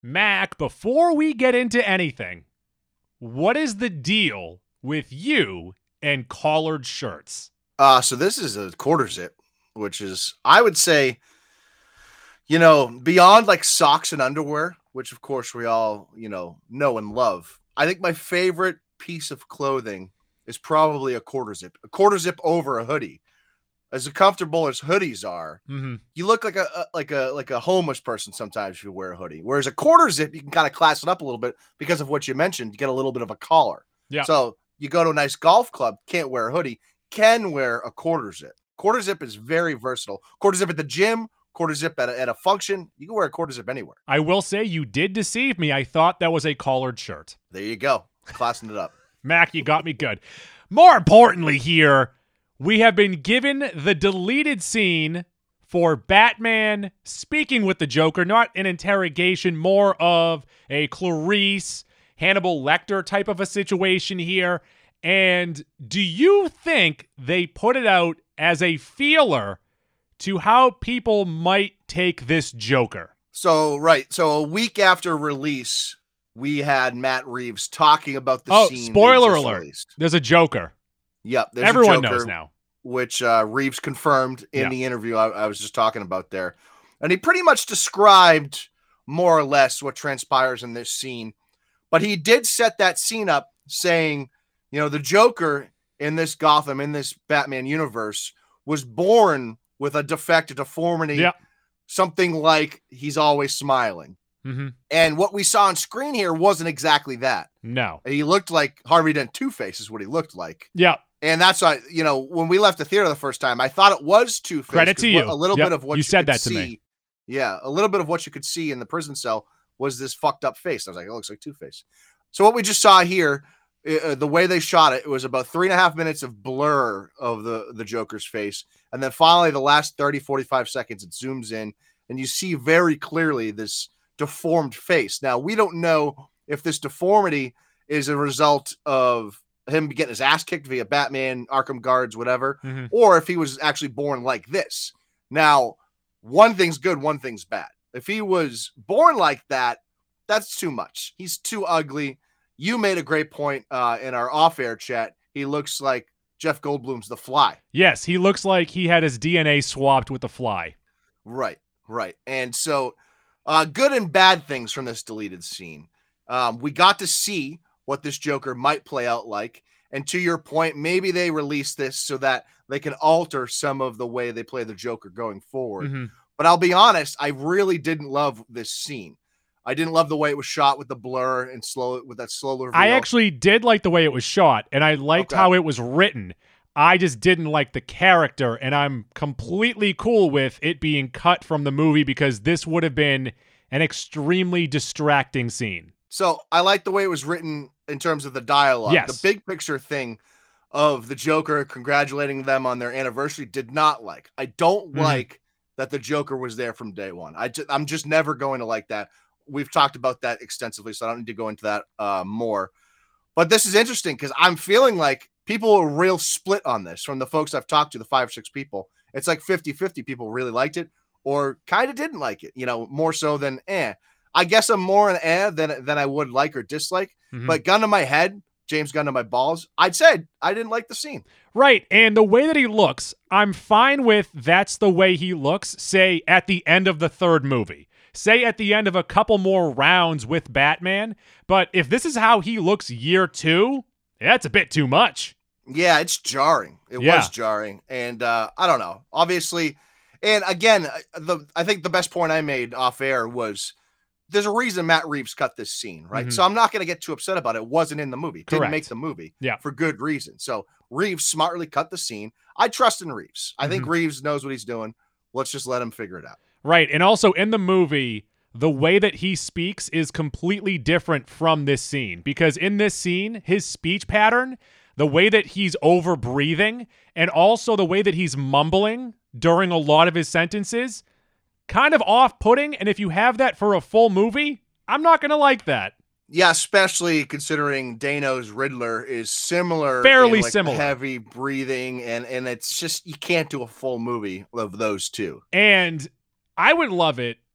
Mac, before we get into anything, what is the deal with you and collared shirts? So this is a quarter zip, which is, I would say, beyond like socks and underwear, which of course we all, know and love. I think my favorite piece of clothing is probably a quarter zip over a hoodie. As comfortable as hoodies are, you look like a homeless person sometimes if you wear a hoodie. Whereas a quarter zip, you can kind of class it up a little bit because of what you mentioned. You get a little bit of a collar. Yeah. So you go to a nice golf club, can't wear a hoodie, can wear a quarter zip. Quarter zip is very versatile. Quarter zip at the gym, quarter zip at a function. You can wear a quarter zip anywhere. I will say you did deceive me. I thought that was a collared shirt. There you go. Classing it up. Mac, you got me good. More importantly here, we have been given the deleted scene for Batman speaking with the Joker, not an interrogation, more of a Clarice, Hannibal Lecter type of a situation here. And do you think they put it out as a feeler to how people might take this Joker? So a week after release, we had Matt Reeves talking about the scene. Spoiler alert. Released. There's a Joker. Yep. Everyone knows now. Which Reeves confirmed in the interview I was just talking about there. And he pretty much described more or less what transpires in this scene. But he did set that scene up saying, the Joker in this Gotham, in this Batman universe, was born with a defect, a deformity, something like he's always smiling. Mm-hmm. And what we saw on screen here wasn't exactly that. No. He looked like Harvey Dent Two-Face is what he looked like. Yeah. And that's why, when we left the theater the first time, I thought it was Two-Face. Credit to you. A little bit of what you said that to me. Yeah, a little bit of what you could see in the prison cell was this fucked up face. I was like, it looks like Two-Face. So what we just saw here, the way they shot it, it was about 3.5 minutes of blur of the Joker's face. And then finally, the last 30, 45 seconds, it zooms in, and you see very clearly this deformed face. Now, we don't know if this deformity is a result of him getting his ass kicked via Batman, Arkham guards, whatever, or if he was actually born like this. Now, one thing's good, one thing's bad. If he was born like that, that's too much. He's too ugly. You made a great point in our off-air chat. He looks like Jeff Goldblum's The Fly. Yes, he looks like he had his DNA swapped with The Fly. Right. And so good and bad things from this deleted scene. We got to see what this Joker might play out like. And to your point, maybe they release this so that they can alter some of the way they play the Joker going forward. But I'll be honest, I really didn't love this scene. I didn't love the way it was shot with the blur and with that slow reveal. I actually did like the way it was shot, and I liked how it was written. I just didn't like the character, and I'm completely cool with it being cut from the movie because this would have been an extremely distracting scene. So I like the way it was written in terms of the dialogue. Yes. The big picture thing of the Joker congratulating them on their anniversary did not like. I don't like that the Joker was there from day one. I'm just never going to like that. We've talked about that extensively, so I don't need to go into that more. But this is interesting because I'm feeling like people are real split on this from the folks I've talked to, the 5 or 6 people. It's like 50-50. People really liked it or kind of didn't like it, more so than I guess I'm more an than I would like or dislike. But gun to my head, James gun to my balls, I'd say I didn't like the scene. Right, and the way that he looks, I'm fine with that's the way he looks, say, at the end of the third movie. Say at the end of a couple more rounds with Batman. But if this is how he looks year 2, that's a bit too much. Yeah, it's jarring. It was jarring. And I don't know. Obviously, and again, I think the best point I made off air was there's a reason Matt Reeves cut this scene, right? So I'm not going to get too upset about it. It wasn't in the movie. Didn't make the movie for good reason. So Reeves smartly cut the scene. I trust in Reeves. I think Reeves knows what he's doing. Let's just let him figure it out. Right. And also in the movie, the way that he speaks is completely different from this scene because in this scene, his speech pattern, the way that he's over breathing and also the way that he's mumbling during a lot of his sentences, kind of off-putting. And if you have that for a full movie, I'm not going to like that. Yeah, especially considering Dano's Riddler is similar. Fairly similar. Heavy breathing, and it's just, you can't do a full movie of those two. And I would love it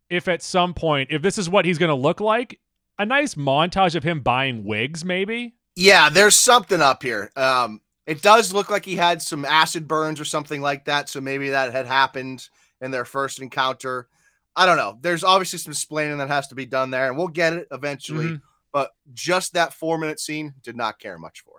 if at some point, if this is what he's going to look like, a nice montage of him buying wigs, maybe. Yeah, there's something up here. It does look like he had some acid burns or something like that. So maybe that had happened in their first encounter. I don't know. There's obviously some explaining that has to be done there, and we'll get it eventually. Mm-hmm. But just that 4-minute scene, did not care much for.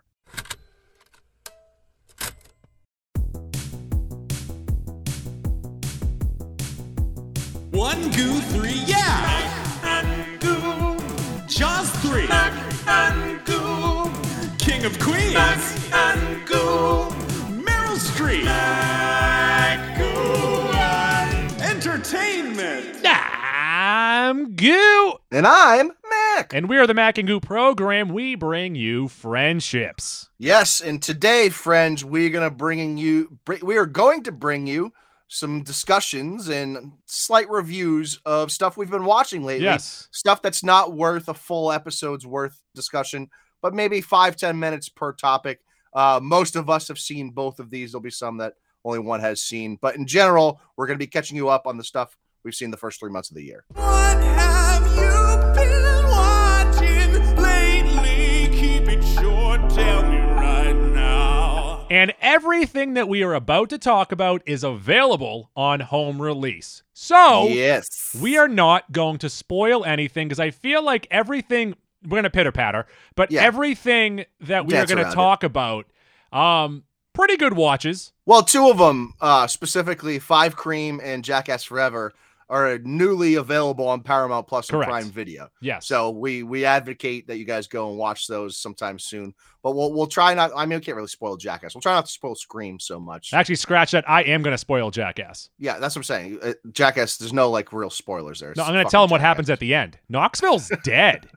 One goo, 3 yeah. And goo. Jaws 3. And goo. King of Queens. And goo. Meryl Streep. Goo. And entertainment. I'm Goo. And I'm Mac. And we are the Mac and Goo program. We bring you friendships. Yes, and today, friends, we are going to bring you some discussions and slight reviews of stuff we've been watching lately. Yes. Stuff that's not worth a full episode's worth discussion, but maybe 5-10 minutes per topic. Most of us have seen both of these. There'll be some that only one has seen. But in general, we're going to be catching you up on the stuff we've seen the first 3 months of the year. What have you been watching lately? Keep it short, tell me right now. And everything that we are about to talk about is available on home release. So yes, we are not going to spoil anything because I feel like everything, we're going to pitter-patter, but everything that we are going to talk about, pretty good watches. Well, 2 of them, specifically Five Cream and Jackass Forever, are newly available on Paramount Plus and Prime Video. Yes. So we advocate that you guys go and watch those sometime soon. But we'll try not. I mean, we can't really spoil Jackass. We'll try not to spoil Scream so much. Actually, scratch that. I am going to spoil Jackass. Yeah, that's what I'm saying. Jackass. There's no like real spoilers there. No, I'm going to tell him what happens at the end. Knoxville's dead.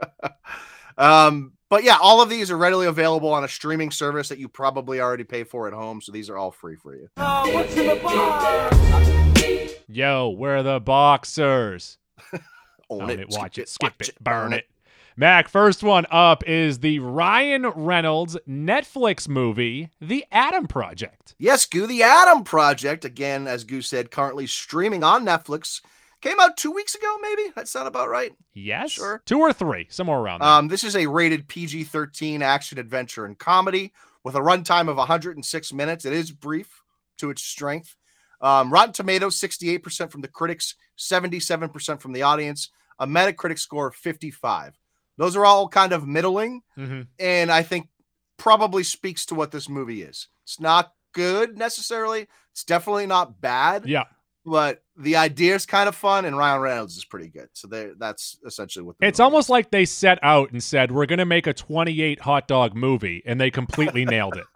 But yeah, all of these are readily available on a streaming service that you probably already pay for at home. So these are all free for you. What's in the box? Yo, we're the boxers. Own it, watch it, skip it, burn it. Mac, first one up is the Ryan Reynolds Netflix movie, The Adam Project. Yes, Goo, The Adam Project, again, as Goo said, currently streaming on Netflix. Came out 2 weeks ago, maybe? That sound about right? Yes. Sure. 2 or 3, somewhere around there. This is a rated PG-13 action, adventure, and comedy with a runtime of 106 minutes. It is brief to its strength. Rotten Tomatoes, 68% from the critics, 77% from the audience, a Metacritic score of 55. Those are all kind of middling, and I think probably speaks to what this movie is. It's not good necessarily. It's definitely not bad. Yeah. But the idea is kind of fun, and Ryan Reynolds is pretty good. So that's essentially what it's almost like they set out and said, we're going to make a 28 hot dog movie, and they completely nailed it.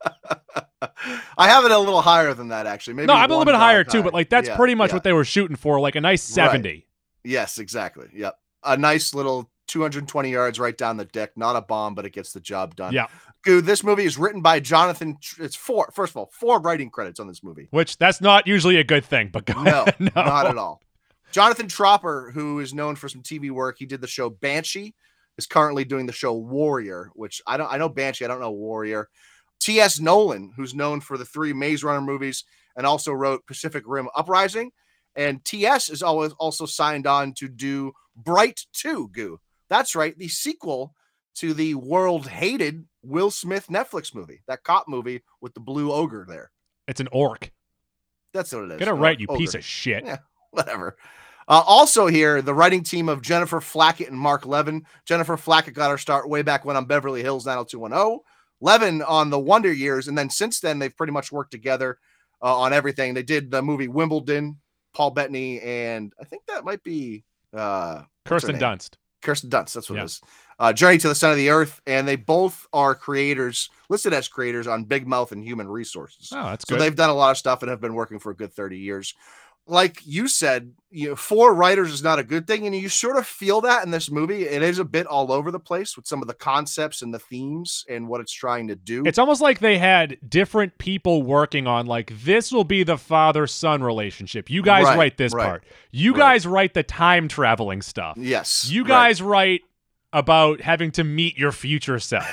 I have it a little higher than that, actually. Maybe no, I'm a little bit higher, too, but like that's pretty much yeah. what they were shooting for, like a nice 70. Right. Yes, exactly. Yep. A nice little 220 yards right down the dick. Not a bomb, but it gets the job done. Yeah. Dude, this movie is written by Jonathan. It's 4 writing credits on this movie. Which, that's not usually a good thing, but go ahead. No, not at all. Jonathan Tropper, who is known for some TV work, he did the show Banshee, is currently doing the show Warrior, which I know Banshee, I don't know Warrior. T.S. Nolan, who's known for the 3 Maze Runner movies and also wrote Pacific Rim Uprising. And T.S. is also signed on to do Bright 2, Goo. That's right, the sequel to the world-hated Will Smith Netflix movie, that cop movie with the blue ogre there. It's an orc. That's what it is. Get it right, you ogre. piece of shit. Yeah, whatever. Also here, the writing team of Jennifer Flackett and Mark Levin. Jennifer Flackett got her start way back when on Beverly Hills 90210. Levin on The Wonder Years, and then since then, they've pretty much worked together on everything. They did the movie Wimbledon, Paul Bettany, and I think that might be Kirsten Dunst. Kirsten Dunst, that's what it is. Journey to the Center of the Earth, and they both are listed as creators on Big Mouth and Human Resources. Oh, that's good. So they've done a lot of stuff and have been working for a good 30 years. Like you said, 4 writers is not a good thing, and you sort of feel that in this movie. It is a bit all over the place with some of the concepts and the themes and what it's trying to do. It's almost like they had different people working on, like, this will be the father-son relationship. You guys write this part. You guys write the time-traveling stuff. Yes. You guys write about having to meet your future self.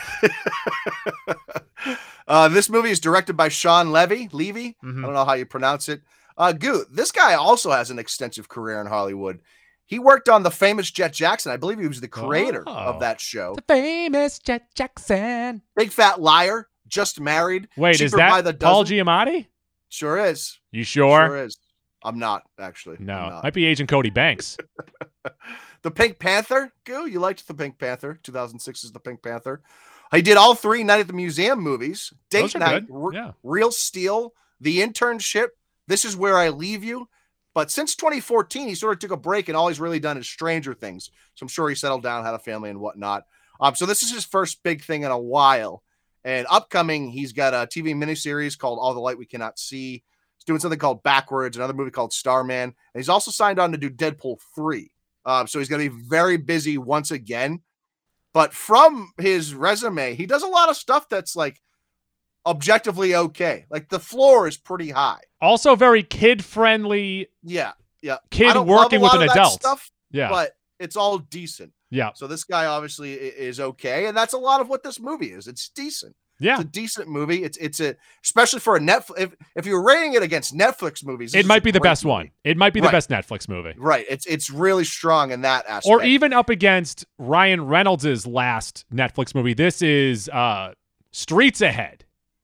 This movie is directed by Sean Levy. I don't know how you pronounce it. Goo, this guy also has an extensive career in Hollywood. He worked on The Famous Jet Jackson. I believe he was the creator of that show. The Famous Jet Jackson. Big Fat Liar, Just Married. Wait, Cheaper is by that the Paul Dozen. Giamatti? Sure is. You sure? Sure is. I'm not, actually. No, I'm not. might be Agent Cody Banks. The Pink Panther. Goo, you liked The Pink Panther. 2006 is The Pink Panther. He did all 3 Night at the Museum movies. Those Date are Night, good. Yeah. Real Steel, The Internship, This Is Where I Leave You. But since 2014, he sort of took a break, and all he's really done is Stranger Things. So I'm sure he settled down, had a family and whatnot. So this is his first big thing in a while. And upcoming, he's got a TV miniseries called All the Light We Cannot See. He's doing something called Backwards, another movie called Starman. And he's also signed on to do Deadpool 3. So he's going to be very busy once again. But from his resume, he does a lot of stuff that's like objectively okay. Like the floor is pretty high. Also very kid-friendly. Yeah. Kid I don't working love a with lot an of that adult. stuff, Yeah. but it's all decent. Yeah. So this guy obviously is okay, and that's a lot of what this movie is. It's decent. Yeah. It's a decent movie. It's a especially for a Netflix. If you're rating it against Netflix movies, this It is might a be the great best movie. one. It might be the Right. best Netflix movie. Right. It's really strong in that aspect. Or even up against Ryan Reynolds' last Netflix movie. This is Streets Ahead.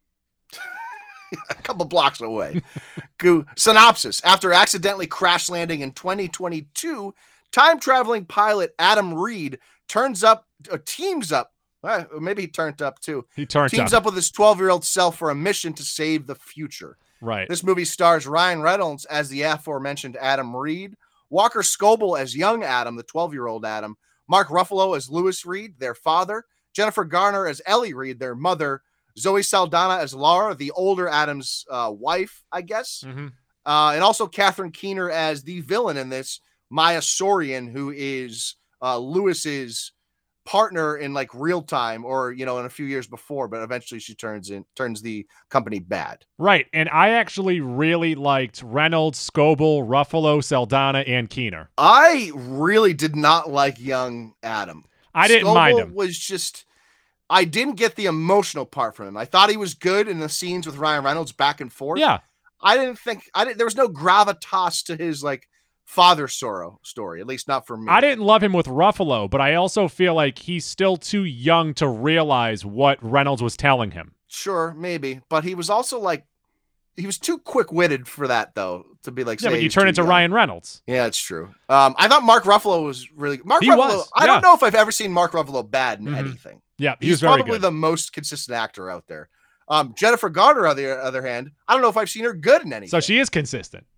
a couple blocks away. Synopsis: after accidentally crash landing in 2022, time-traveling pilot Adam Reed teams up. Maybe he turned up too. He turned Teams up with his 12-year-old self for a mission to save the future. Right. This movie stars Ryan Reynolds as the aforementioned Adam Reed, Walker Scoble as young Adam, the 12-year-old Adam, Mark Ruffalo as Lewis Reed, their father, Jennifer Garner as Ellie Reed, their mother, Zoe Saldana as Laura, the older Adam's wife, I guess, Mm-hmm. and also Catherine Keener as the villain in this, Maya Sorian, who is Lewis's partner in like real time, or in a few years before, but eventually she turns the company bad. Right. And I actually really liked Reynolds, Scoble, Ruffalo, Saldana, and Keener. I really did not like young Adam. I didn't Scoble mind him. Was just, I didn't get the emotional part from him. I thought he was good in the scenes with Ryan Reynolds back and forth. Yeah. There was no gravitas to his like father sorrow story, at least not for me. I didn't love him with Ruffalo, but I also feel like he's still too young to realize what Reynolds was telling him. Sure, maybe, but he was also like, he was too quick-witted for that, though, to be like. Yeah, but you he's turn too into young. Ryan Reynolds. Yeah, it's true. I thought Mark Ruffalo was really He was, I yeah. don't know if I've ever seen Mark Ruffalo bad in Mhm. anything. Yeah, he He's was very probably good. the most consistent actor out there. Jennifer Garner, on the other hand, I don't know if I've seen her good in anything. So she is consistent.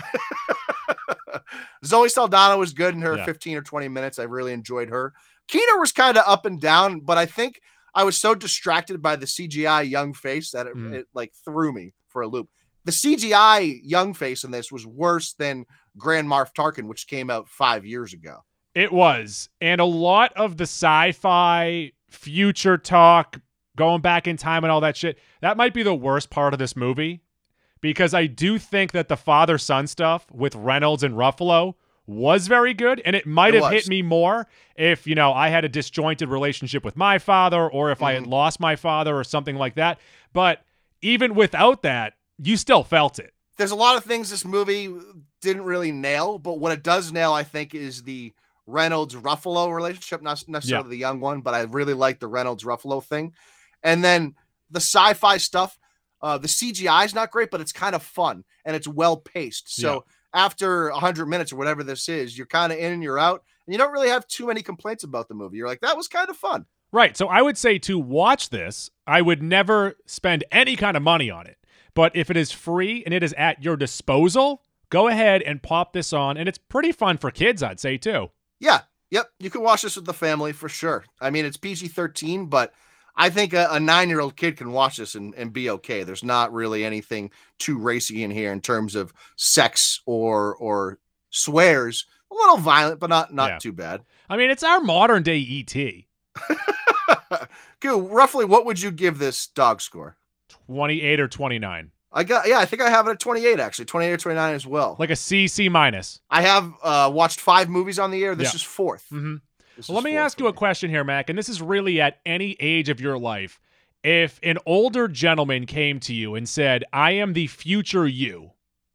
Zoe Saldana was good in her Yeah. 15 or 20 minutes. I really enjoyed her. Keener was kind of up and down, but I think I was so distracted by the CGI young face that it like threw me for a loop. The CGI young face in this was worse than Grand Moff Tarkin, which came out 5 years ago. It was. And a lot of the sci-fi future talk, going back in time and all that shit, that might be the worst part of this movie, because I do think that the father-son stuff with Reynolds and Ruffalo was very good, and it might It have was. hit me more if, I had a disjointed relationship with my father, or if I had lost my father or something like that. But even without that, you still felt it. There's a lot of things this movie didn't really nail, but what it does nail, I think, is the Reynolds-Ruffalo relationship, not necessarily the young one, but I really like the Reynolds-Ruffalo thing. And then the sci-fi stuff, the CGI is not great, but it's kind of fun, and it's well-paced. So after 100 minutes or whatever this is, you're kind of in and you're out, and you don't really have too many complaints about the movie. You're like, that was kind of fun. Right. So I would say to watch this, I would never spend any kind of money on it. But if it is free and it is at your disposal, go ahead and pop this on. And it's pretty fun for kids, I'd say, too. Yeah. Yep. You can watch this with the family for sure. I mean, it's PG-13, but I think a 9-year-old kid can watch this and be okay. There's not really anything too racy in here in terms of sex or swears. A little violent, but not too bad. I mean, it's our modern day E.T. Cool. Roughly, what would you give this dog score? 28 or 29. I think I have it at 28, actually. 28 or 29 as well. Like a C minus. I have watched 5 movies on the air. This is 4th. Mm-hmm. This Well, let is me 4th ask for you a me. question here, Mac, and this is really at any age of your life. If an older gentleman came to you and said, I am the future you,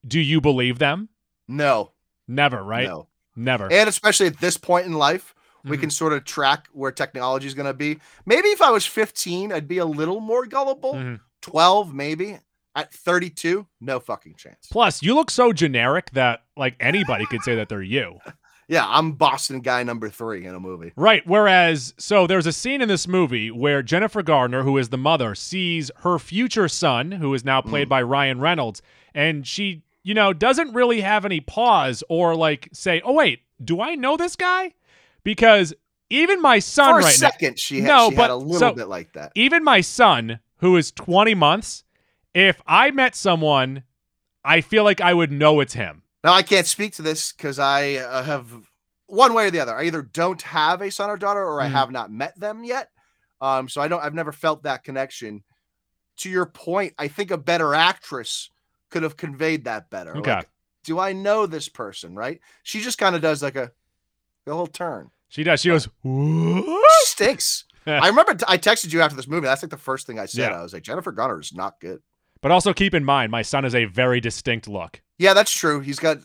do you believe them? No, Never, right? no. Never. And especially at this point in life, we Mhm. can sort of track where technology is going to be. Maybe if I was 15, I'd be a little more gullible. Mhm. 12, maybe. At 32, no fucking chance. Plus, you look so generic that like anybody could say that they're you. Yeah, I'm Boston guy number 3 in a movie. Right. Whereas, so there's a scene in this movie where Jennifer Gardner, who is the mother, sees her future son, who is now played by Ryan Reynolds, and she, doesn't really have any pause or like say, "Oh wait, do I know this guy?" Because even my son For a right second, she had a little bit like that. even my son, who is 20 months, if I met someone, I feel like I would know it's him. Now, I can't speak to this because I have one way or the other. I either don't have a son or daughter, or I have not met them yet. So I've never felt that connection. To your point, I think a better actress could have conveyed that better. Okay. Like, do I know this person? Right? She just kind of does like a little turn. She does. She goes, "What?" She stinks. I remember I texted you after this movie. That's like the first thing I said. Yeah. I was like, Jennifer Garner is not good. But also keep in mind, my son is a very distinct look. Yeah, that's true. He's got,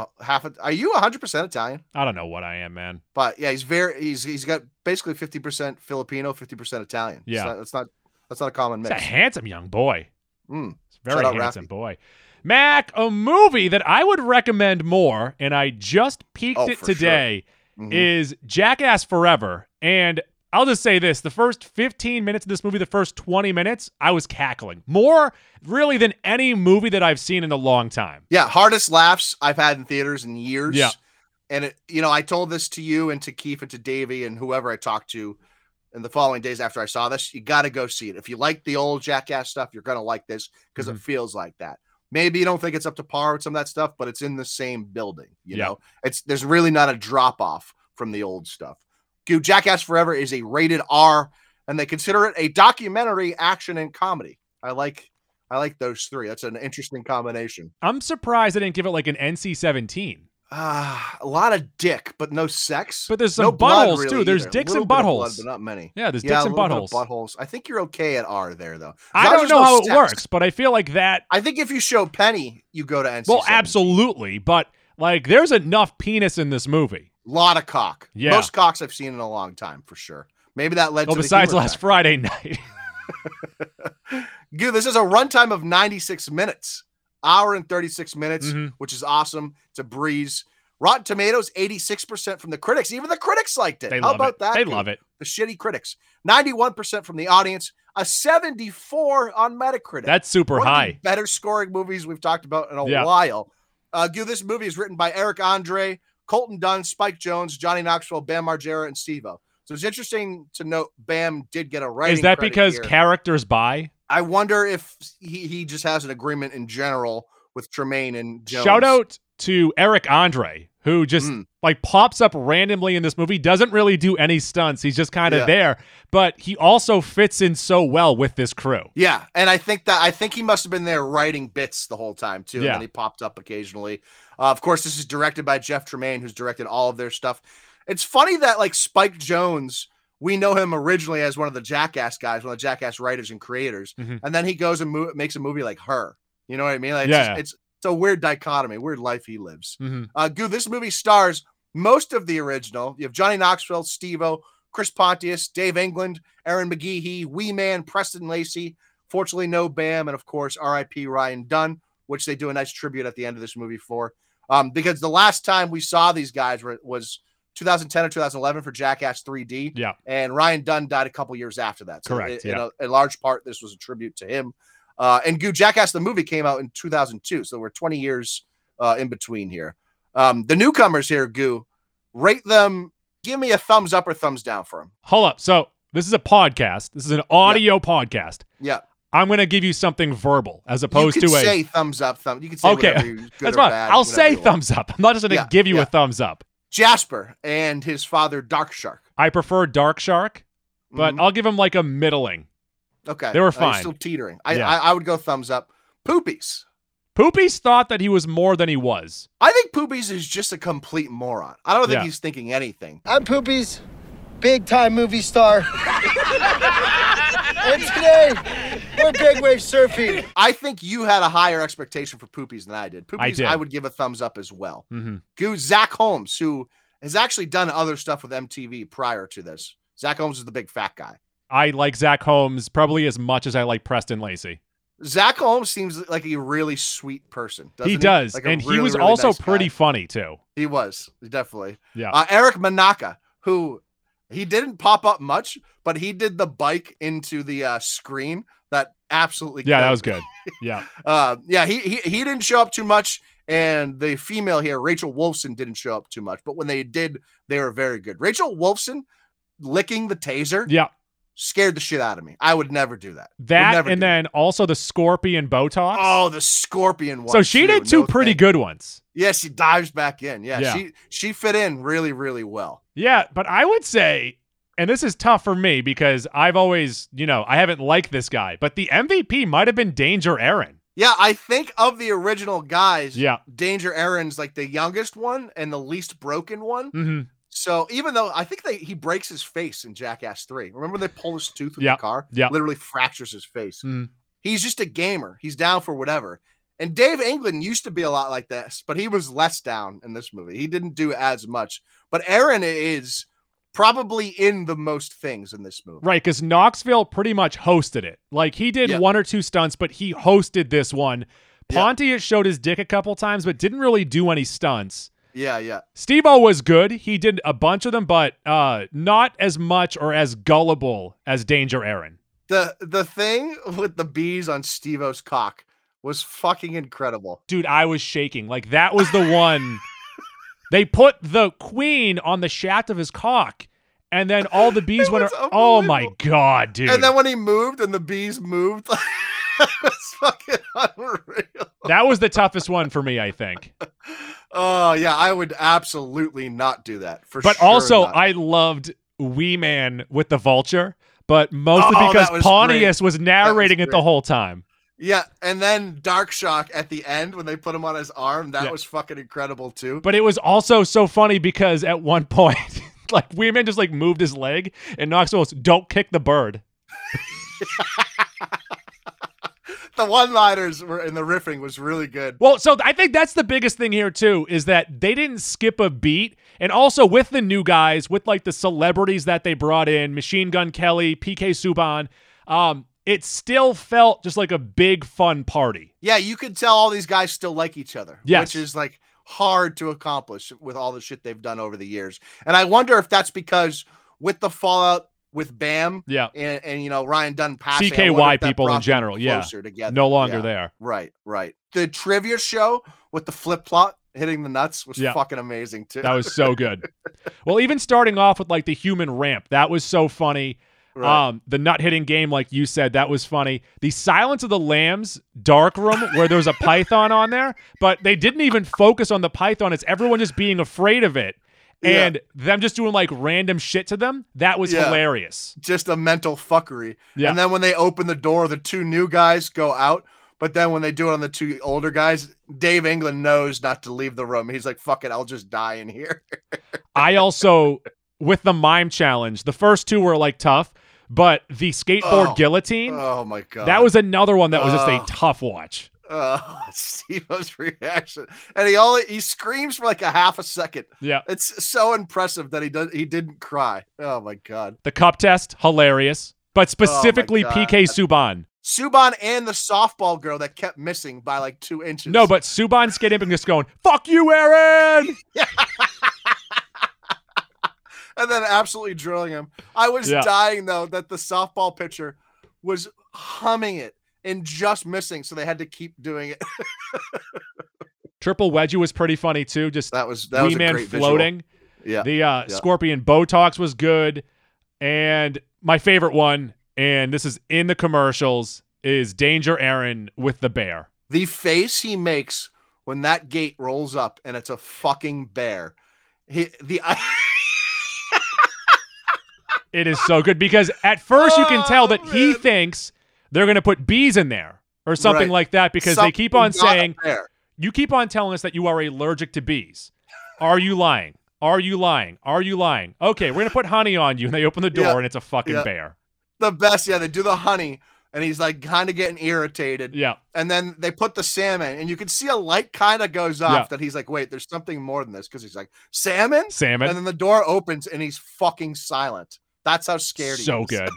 are you 100% Italian? I don't know what I am, man. But yeah, he's got basically 50% Filipino, 50% Italian. Yeah. That's not a common He's mix. a handsome young boy. Mm. Very Shout out handsome Rafi. boy. Mac, a movie that I would recommend more, and I just peeked it for today, Mhm. is Jackass Forever. And I'll just say this, the first 15 minutes of this movie, the first 20 minutes, I was cackling. More really than any movie that I've seen in a long time. Yeah, hardest laughs I've had in theaters in years. Yeah. And I told this to you and to Keith and to Davey and whoever I talked to in the following days after I saw this. You got to go see it. If you like the old Jackass stuff, you're going to like this because it feels like that. Maybe you don't think it's up to par with some of that stuff, but it's in the same building. You know, there's really not a drop off from the old stuff. Dude, Jackass Forever is a rated R, and they consider it a documentary, action, and comedy. I like those three. That's an interesting combination. I'm surprised they didn't give it like an NC-17. A lot of dick, but no sex. But there's some no blood, buttholes, really, too. There's either. dicks Little and bit of buttholes. blood, but not many. Yeah, there's Yeah, dicks a and little bit buttholes. of buttholes. I think you're okay at R there, though. I As long don't as know there's how no it sex. works, but I feel like that. I think if you show Penny, you go to NC-17. Well, absolutely. But like, there's enough penis in this movie. Lot of cock. Yeah. Most cocks I've seen in a long time, for sure. Maybe that led Well, to besides the humor last factor. Friday night. Dude, this is a runtime of 96 minutes. Hour and 36 minutes, Mhm. which is awesome. It's a breeze. Rotten Tomatoes, 86% from the critics. Even the critics liked it. They How love about it. that? They dude? love it. The shitty critics. 91% from the audience. A 74 on Metacritic. That's super One of the high. better scoring movies we've talked about in a Yeah. while. Dude, this movie is written by Eric Andre, Colton Dunn, Spike Jones, Johnny Knoxville, Bam Margera, and Steve-O. So it's interesting to note Bam did get a writing Is that credit because here. characters buy? I wonder if he just has an agreement in general with Tremaine and Jones. Shout out to Eric Andre, who just like pops up randomly in this movie, doesn't really do any stunts. He's just kind of Yeah. there, but he also fits in so well with this crew. Yeah, and I think he must have been there writing bits the whole time too. Yeah. And then he popped up occasionally. Of course, this is directed by Jeff Tremaine, who's directed all of their stuff. It's funny that like Spike Jones, we know him originally as one of the Jackass guys, one of the Jackass writers and creators, Mhm. and then he goes and makes a movie like Her. You know what I mean? Like, Yeah. it's a weird dichotomy, weird life he lives. Mhm. Dude, this movie stars most of the original. You have Johnny Knoxville, Steve-O, Chris Pontius, Dave England, Aaron McGehee, Wee Man, Preston Lacey. Fortunately, no Bam, and of course, R.I.P. Ryan Dunn, which they do a nice tribute at the end of this movie for. Because the last time we saw these guys was 2010 or 2011 for Jackass 3D. Yeah. And Ryan Dunn died a couple years after that. So Correct, in large part, this was a tribute to him. And Jackass the movie came out in 2002, so we're 20 years in between here. The newcomers here, Goo, rate them. Give me a thumbs up or thumbs down for them. Hold up. So this is a podcast. This is an audio podcast. Yeah, I'm going to give you something verbal as opposed you can to a. say thumbs up, thumb. You can say Okay, whatever you- good that's or fine. bad, I'll whatever say you want. thumbs up. I'm not just going to Yeah, give you yeah. a thumbs up. Jasper and his father, Dark Shark. I prefer Dark Shark, but Mhm. I'll give him like a middling. Okay, they were You're fine. still teetering. Yeah. I would go thumbs up. Poopies. Poopies thought that he was more than he was. I think Poopies is just a complete moron. I don't think Yeah. he's thinking anything. I'm Poopies, big time movie star. And today, We're big wave surfing. I think you had a higher expectation for Poopies than I did. Poopies, I did. I would give a thumbs up as well. Mm-hmm. Zach Holmes, who has actually done other stuff with MTV prior to this. Zach Holmes is the big fat guy. I like Zach Holmes probably as much as I like Preston Lacey. Zach Holmes seems like a really sweet person. He does. Like and really, he was really also nice pretty guy. funny, too. He was, definitely. Yeah. Eric Manaka, who he didn't pop up much, but he did the bike into the screen. That absolutely Yeah, that killed was me. good. Yeah. He didn't show up too much, and the female here, Rachel Wolfson, didn't show up too much. But when they did, they were very good. Rachel Wolfson licking the taser Yeah. scared the shit out of me. I would never do that. Would That never and do then also the Scorpion Botox. Oh, the scorpion one. so she did two No pretty thank- good ones. Yeah, she dives back in. Yeah, Yeah. she fit in really, really well. Yeah, but I would say, and this is tough for me because I've always, I haven't liked this guy, but the MVP might have been Danger Aaron. Yeah, I think of the original guys, Yeah. Danger Aaron's like the youngest one and the least broken one. Mm-hmm. So even though I think he breaks his face in Jackass 3. Remember they pull his tooth with Yeah, the car? yeah. Literally fractures his face. Mhm. He's just a gamer. He's down for whatever. And Dave England used to be a lot like this, but he was less down in this movie. He didn't do as much. But Aaron is probably in the most things in this movie. Right, because Knoxville pretty much hosted it. Like, he did Yeah. one or two stunts, but he hosted this one. Yeah. Pontius showed his dick a couple times, but didn't really do any stunts. Yeah. Steve-O was good. He did a bunch of them, but not as much or as gullible as Danger Aaron. The thing with the bees on Steve-O's cock was fucking incredible. Dude, I was shaking. Like, that was the one. They put the queen on the shaft of his cock, and then all the bees It went. was Oh my unbelievable. god, dude! And then when he moved and the bees moved, it was fucking unreal. That was the toughest one for me, I think. Oh yeah, I would absolutely not do that for But sure. also, not. I loved Wee Man with the vulture, but mostly Oh, because that was Pontius great. was narrating it the great. whole time. Yeah, and then Dark Shock at the end when they put him on his arm, that Yeah. was fucking incredible too. But it was also so funny because at one point, like, Wee Man just like moved his leg, and Knoxville was, "Don't kick the bird." The one-liners were in the riffing was really good. Well, so I think that's the biggest thing here too, is that they didn't skip a beat. And also with the new guys, with like the celebrities that they brought in, Machine Gun Kelly, PK Subban, it still felt just like a big fun party. Yeah, you could tell all these guys still like each other, Yes. which is like hard to accomplish with all the shit they've done over the years. And I wonder if that's because with the fallout with Bam Yeah. and Ryan Dunn passing, I CKY wonder if that people in brought them general, yeah. closer together. No longer Yeah. there. Right. The trivia show with the flip plot hitting the nuts was Yeah. fucking amazing too. That was so good. Well, even starting off with like the human ramp, that was so funny. Right. The nut hitting game, like you said, that was funny. The Silence of the Lambs dark room where there was a python on there, but they didn't even focus on the python. It's everyone just being afraid of it. And them just doing like random shit to them. That was Yeah. hilarious. Just a mental fuckery. Yeah. And then when they open the door, the two new guys go out. But then when they do it on the two older guys, Dave England knows not to leave the room. He's like, fuck it, I'll just die in here. I also, with the mime challenge, the first two were like tough, but the skateboard Oh. guillotine, Oh my God. that was another one that was just a Oh. tough watch. Steve-O's reaction. And he screams for like a half a second. Yeah. It's so impressive that he didn't cry. Oh my God. The cup test, hilarious. But specifically God. PK Subban. Subban and the softball girl that kept missing by like 2 inches. No, but Subban getting up and just going, "Fuck you, Aaron!" And then absolutely drilling him. I was Yeah. dying though that the softball pitcher was humming it and just missing, so they had to keep doing it. Triple Wedgie was pretty funny too. Just That was Wee a Man great visual. floating. Yeah. The Scorpion Botox was good. And my favorite one, and this is in the commercials, is Danger Aaron with the bear. The face he makes when that gate rolls up and it's a fucking bear. It is so good because at first you can tell that he man. thinks they're going to put bees in there or something Right. like that because they keep on Something not saying, a bear. you keep on telling us that you are allergic to bees. Are you lying? Are you lying? Are you lying? Okay, we're going to put honey on you. And they open the door Yeah. and it's a fucking Yeah. bear. The best, yeah, they do the honey, and he's like kind of getting irritated. Yeah. And then they put the salmon, and you can see a light kind of goes off that he's like, wait, there's something more than this, because he's like, salmon? And then the door opens, and he's fucking silent. That's how scared he is. So good.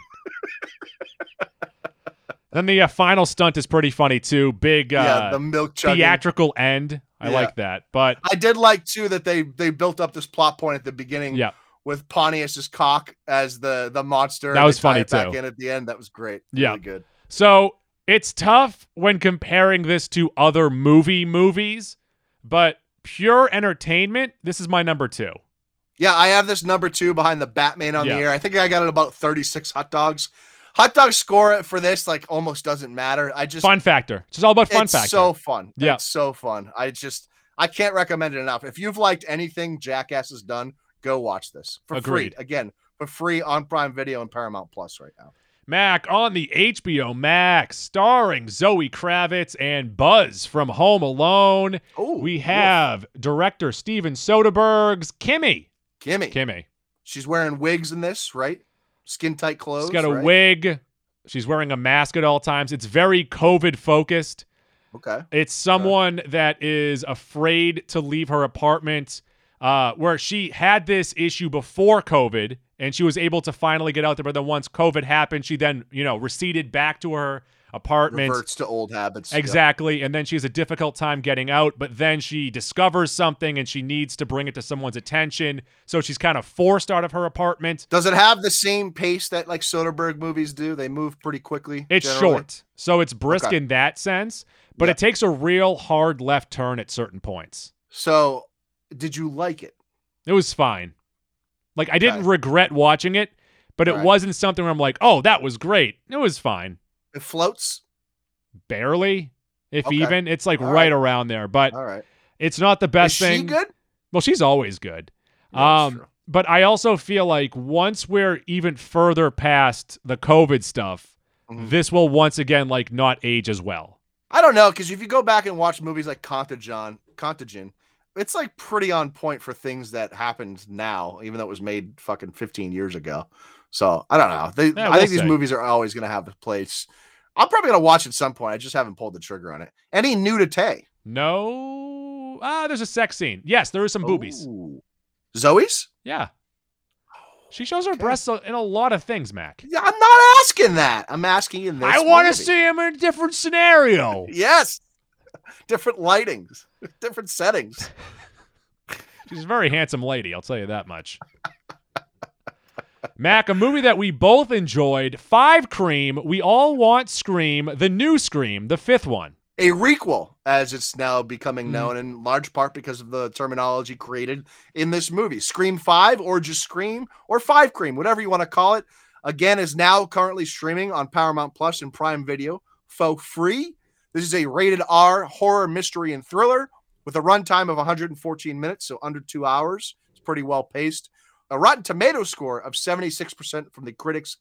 Then the final stunt is pretty funny too. Big the milk chugging. Theatrical end. I like that. But I did like too that they built up this plot point at the beginning with Pontius's cock as the monster. That was funny too. Back in at the end. That was great. Really good. So it's tough when comparing this to other movies, but pure entertainment, this is my number 2. Yeah, I have this number 2 behind the Batman on the air. I think I got it about 36 hot dogs. Hot dog score for this like almost doesn't matter. Fun factor. It's just all about fun factor. It's so fun. Yeah. It's so fun. I can't recommend it enough. If you've liked anything Jackass has done, go watch this for free. Again, for free on Prime Video and Paramount Plus right now. Mac on the HBO Max, starring Zoe Kravitz and Buzz from Home Alone. Ooh, we have director Steven Soderbergh's Kimmy. She's wearing wigs in this, right? Skin tight clothes. She's got a wig. She's wearing a mask at all times. It's very COVID focused. Okay. It's someone that is afraid to leave her apartment, where she had this issue before COVID and she was able to finally get out there. But then once COVID happened, she then, receded back to her apartment. Reverts to old habits. Exactly. Yep. And then she has a difficult time getting out, but then she discovers something and she needs to bring it to someone's attention. So she's kind of forced out of her apartment. Does it have the same pace that like Soderbergh movies do? They move pretty quickly. It's generally short. So it's brisk in that sense, but it takes a real hard left turn at certain points. So did you like it? It was fine. Like I didn't regret watching it, but it wasn't something where I'm like, oh, that was great. It was fine. It floats? Barely, if even. It's like right around there, but it's not the best thing. Is she good? Well, she's always good. That's true. But I also feel like once we're even further past the COVID stuff, this will once again like not age as well. I don't know, because if you go back and watch movies like Contagion, it's like pretty on point for things that happened now, even though it was made fucking 15 years ago. So I don't know. I think these movies are always going to have a place. I'm probably going to watch at some point. I just haven't pulled the trigger on it. Any nudity? No. There's a sex scene. Yes, there is some boobies. Zoe's? Yeah. She shows her breasts in a lot of things, Mac. Yeah, I'm not asking that. I'm asking in this I want to see him in a different scenario. Yes. Different lightings. Different settings. She's a very handsome lady, I'll tell you that much. Mac, a movie that we both enjoyed, 5 Cream, We All Want Scream, the new Scream, the 5th one. A requel, as it's now becoming known, in large part because of the terminology created in this movie. Scream 5, or just Scream, or 5 Cream, whatever you want to call it, again, is now currently streaming on Paramount Plus and Prime Video for free. This is a rated R horror, mystery, and thriller with a runtime of 114 minutes, so under 2 hours. It's pretty well paced. A Rotten Tomatoes score of 76% from the critics,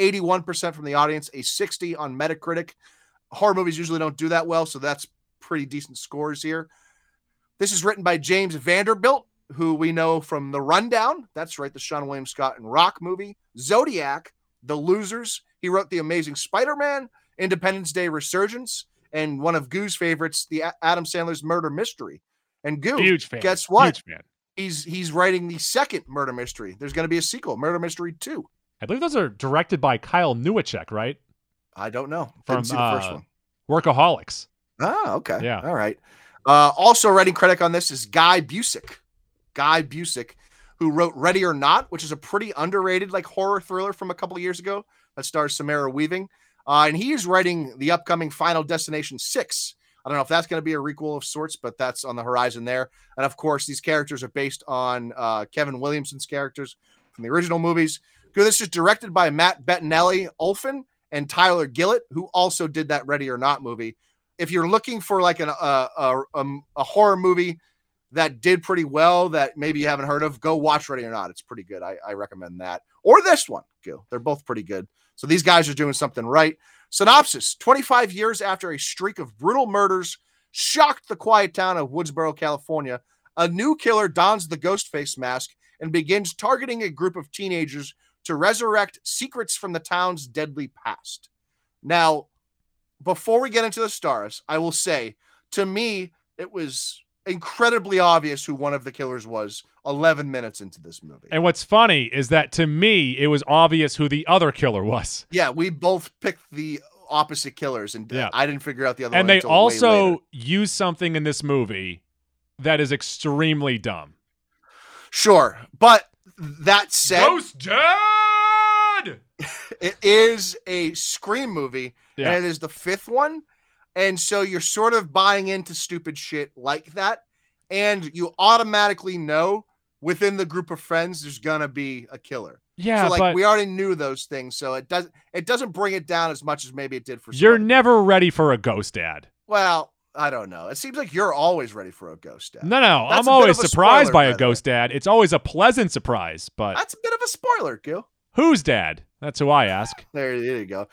81% from the audience, a 60 on Metacritic. Horror movies usually don't do that well, so that's pretty decent scores here. This is written by James Vanderbilt, who we know from The Rundown. That's right, the Sean William Scott and Rock movie. Zodiac, The Losers. He wrote The Amazing Spider-Man, Independence Day Resurgence, and one of Goo's favorites, the Adam Sandler's Murder Mystery. And Goo, huge fan. Guess what? Huge fan. He's writing the second Murder Mystery. There's going to be a sequel, Murder Mystery 2. I believe those are directed by Kyle Newacek, right? I don't know. From Didn't see the first one. Workaholics. Ah, okay. Yeah. All right. Also writing credit on this is Guy Busick. Guy Busick, who wrote Ready or Not, which is a pretty underrated like horror thriller from a couple of years ago that stars Samara Weaving. And he is writing the upcoming Final Destination 6. I don't know if that's going to be a requel of sorts, but that's on the horizon there. And of course, these characters are based on Kevin Williamson's characters from the original movies. This is directed by Matt Bettinelli Olphin and Tyler Gillett, who also did that Ready or Not movie. If you're looking for like a horror movie that did pretty well that maybe you haven't heard of, go watch Ready or Not. It's pretty good. I recommend that. Or this one, Gil. They're both pretty good. So these guys are doing something right. Synopsis: 25 years after a streak of brutal murders shocked the quiet town of Woodsboro, California, a new killer dons the ghost face mask and begins targeting a group of teenagers to resurrect secrets from the town's deadly past. Now, before we get into the stars, I will say, to me, it was incredibly obvious who one of the killers was 11 minutes into this movie. And what's funny is that to me, it was obvious who the other killer was. Yeah, we both picked the opposite killers, and Yeah. I didn't figure out the other And one they until way later. also use something in this movie that is extremely dumb. Sure, but that said, Ghost Dad! it is a Scream movie, Yeah. and it is the 5th one, and so you're sort of buying into stupid shit like that, and you automatically know within the group of friends there's gonna be a killer. Yeah, So like but we already knew those things, so it doesn't bring it down as much as maybe it did for some you're other people. never ready for a Ghost Dad. Well, I don't know. It seems like you're always ready for a ghost dad. No, That's I'm a bit always of a surprised spoiler, by by a the Ghost Dad. It's always a pleasant surprise, but That's a bit of a spoiler, Gil. who's Dad? That's who I ask. There you go.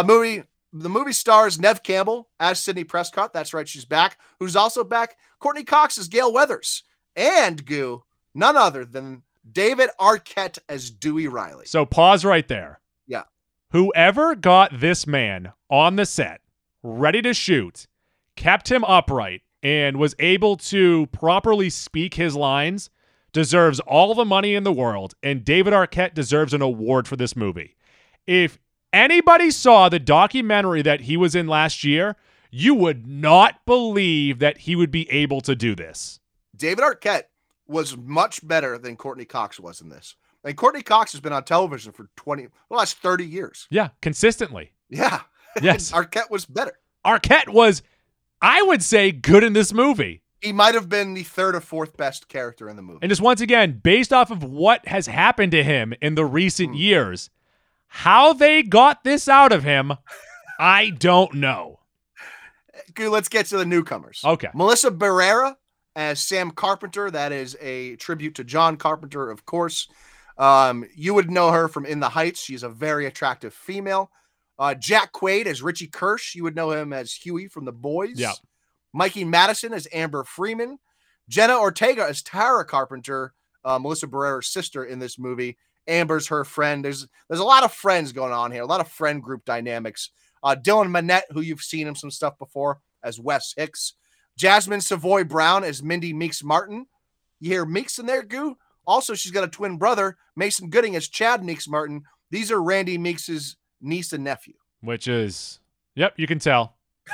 The movie stars Neve Campbell as Sidney Prescott. That's right, she's back. Who's also back? Courtney Cox as Gail Weathers. And Goo, none other than David Arquette as Dewey Riley. So pause right there. Yeah. Whoever got this man on the set, ready to shoot, kept him upright, and was able to properly speak his lines deserves all the money in the world, and David Arquette deserves an award for this movie. If anybody saw the documentary that he was in last year, you would not believe that he would be able to do this. David Arquette was much better than Courtney Cox was in this. And Courtney Cox has been on television for the last 30 years. Yeah, consistently. Yeah. Yes. Arquette was better. Arquette was, I would say, good in this movie. He might have been the 3rd or 4th best character in the movie. And just once again, based off of what has happened to him in the recent years, how they got this out of him, I don't know. Okay, let's get to the newcomers. Okay. Melissa Barrera as Sam Carpenter. That is a tribute to John Carpenter, of course. You would know her from In the Heights. She's a very attractive female. Jack Quaid as Richie Kirsch. You would know him as Huey from The Boys. Yeah. Mikey Madison as Amber Freeman. Jenna Ortega as Tara Carpenter, Melissa Barrera's sister in this movie. Amber's her friend. There's a lot of friends going on here, a lot of friend group dynamics. Dylan Minnette, who you've seen him some stuff before, as Wes Hicks. Jasmine Savoy Brown as Mindy Meeks Martin. You hear Meeks in there, Goo? Also, she's got a twin brother, Mason Gooding as Chad Meeks Martin. These are Randy Meeks' niece and nephew. Which is, yep, you can tell.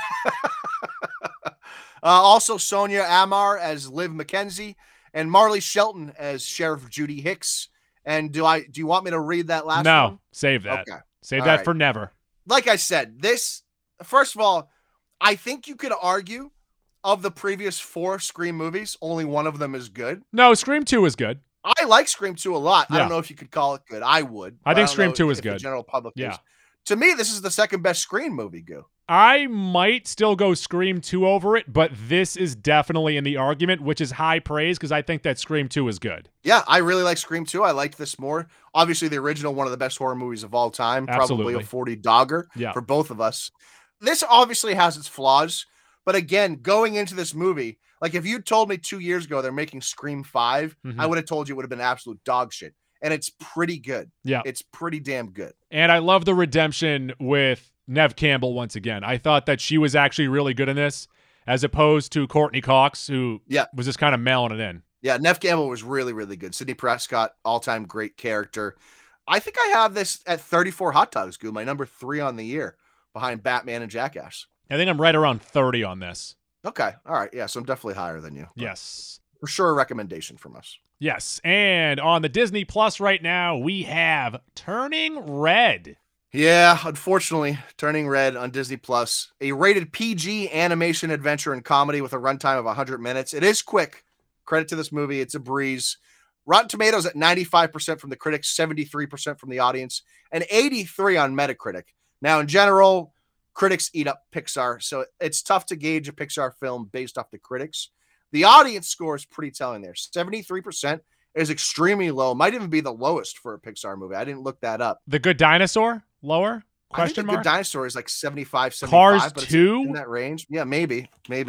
Also, Sonia Amar as Liv McKenzie and Marley Shelton as Sheriff Judy Hicks. And do you want me to read that last No, one? save that. Okay. Save All that right. for never. Like I said, first of all, I think you could argue of the previous 4 Scream movies, only one of them is good. No, Scream 2 is good. I like Scream 2 a lot. I Yeah. don't know if you could call it good. I would. I but think don't Scream know 2 is if the good. general public Yeah. is. To me, this is the second best Scream movie, Goo. I might still go Scream 2 over it, but this is definitely in the argument, which is high praise because I think that Scream 2 is good. Yeah, I really like Scream 2. I liked this more. Obviously, the original, one of the best horror movies of all time. Absolutely. Probably a 40 dogger Yeah. for both of us. This obviously has its flaws, but again, going into this movie, like if you told me 2 years ago they're making Scream 5, Mhm. I would have told you it would have been absolute dog shit. And it's pretty good. Yeah. It's pretty damn good. And I love the redemption with Neve Campbell once again. I thought that she was actually really good in this as opposed to Courtney Cox, who Yeah. was just kind of mailing it in. Yeah, Neve Campbell was really, really good. Sidney Prescott, all-time great character. I think I have this at 34 hot dogs, Goo, my number 3 on the year, behind Batman and Jackass. I think I'm right around 30 on this. Okay, all right. Yeah, so I'm definitely higher than you. Yes. For sure, a recommendation from us. Yes. And on the Disney Plus right now, we have Turning Red. Yeah, unfortunately, Turning Red on Disney Plus, a rated PG animation adventure and comedy with a runtime of 100 minutes. It is quick. Credit to this movie. It's a breeze. Rotten Tomatoes at 95% from the critics, 73% from the audience, and 83 on Metacritic. Now, in general, critics eat up Pixar, so it's tough to gauge a Pixar film based off the critics. The audience score is pretty telling there. 73% is extremely low. Might even be the lowest for a Pixar movie. I didn't look that up. The Good Dinosaur? Lower? I Question think the mark? Good Dinosaur is like 75, 75. Cars but it's 2? in that range. Yeah, maybe.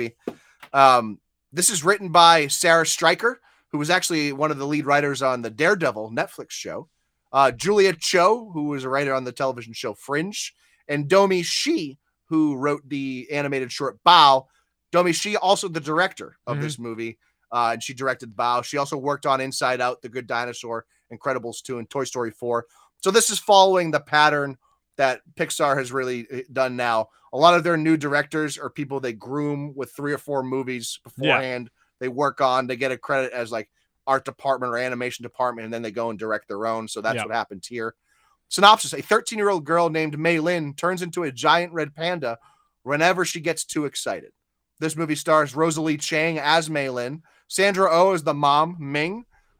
This is written by Sarah Stryker, who was actually one of the lead writers on the Daredevil Netflix show. Julia Cho, who was a writer on the television show Fringe, And Domi Shi, who wrote the animated short Bao, Domi Shi also the director of this movie, and she directed Bao. She also worked on Inside Out, The Good Dinosaur, Incredibles 2, and Toy Story 4. So this is following the pattern that Pixar has really done now. A lot of their new directors are people they groom with 3 or 4 movies beforehand. They work on, they get a credit as like art department or animation department, and then they go and direct their own. So that's what happened here. Synopsis: a 13-year-old girl named Mei Lin turns into a giant red panda whenever she gets too excited. This movie stars Rosalie Chang as Mei Lin, Sandra Oh as the mom, Ming,